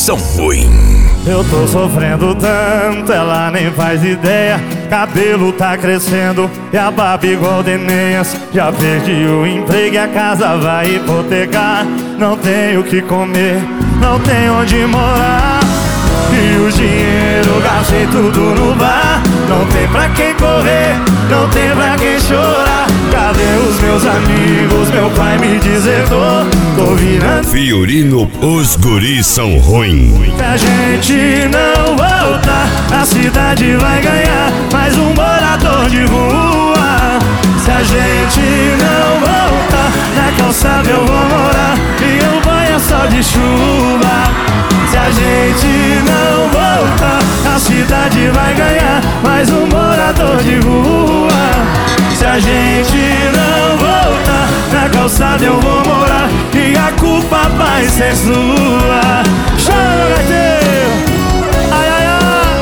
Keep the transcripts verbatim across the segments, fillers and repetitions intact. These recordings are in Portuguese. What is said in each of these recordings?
são ruins. Eu tô sofrendo tanto, ela nem faz ideia. Cabelo tá crescendo e a barba igual de Enéas. Já perdi o emprego e a casa vai hipotecar. Não tenho o que comer, não tenho onde morar. E o dinheiro gastei tudo no bar. Não tem pra quem correr, não tem pra quem chorar. Cadê os meus amigos? Meu pai me desertou. Tô virando Fiorino, os guris são ruins. Se a gente não voltar, a cidade vai ganhar mais um morador de rua. Se a gente não voltar, na calçada eu vou morar e eu banho só de chuva. Se a gente não voltar, a cidade vai ganhar mais um morador de rua. Se a gente não voltar, na calçada eu vou morar e a culpa vai ser sua. Chama, gaiteiro! Ai, ai,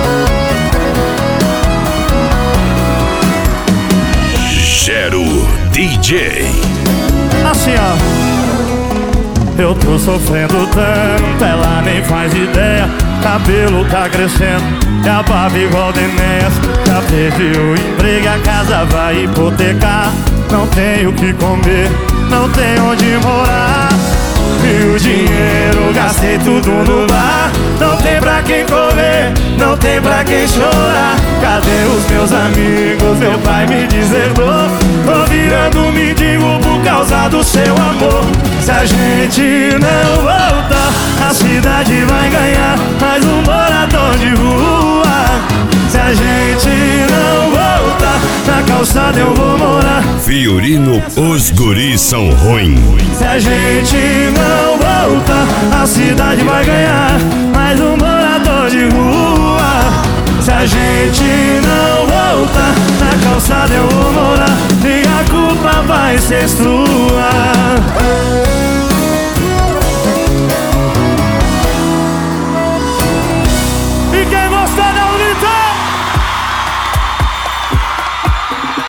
ai! Gero D J. Assim, ó. Eu tô sofrendo tanto, ela nem faz ideia. Cabelo tá crescendo e a barba igual de Enéas. Já perdi o emprego e a casa vai hipotecar. Não tenho o que comer, não tenho onde morar. E o dinheiro gastei tudo no bar. Não tem pra quem correr, não tem pra quem chorar. Cadê os meus amigos? Meu pai me desertou. Tô virando mendigo por causa do seu amor. Se a gente não voltar, a cidade vai ganhar mais um morador de rua. Se a gente não voltar, na calçada eu vou morar. Fiorino, os guris são ruins. Se a gente não voltar, a cidade vai ganhar mais um morador de rua. Se a gente não voltar, na calçada eu vou morar e a culpa vai ser sua.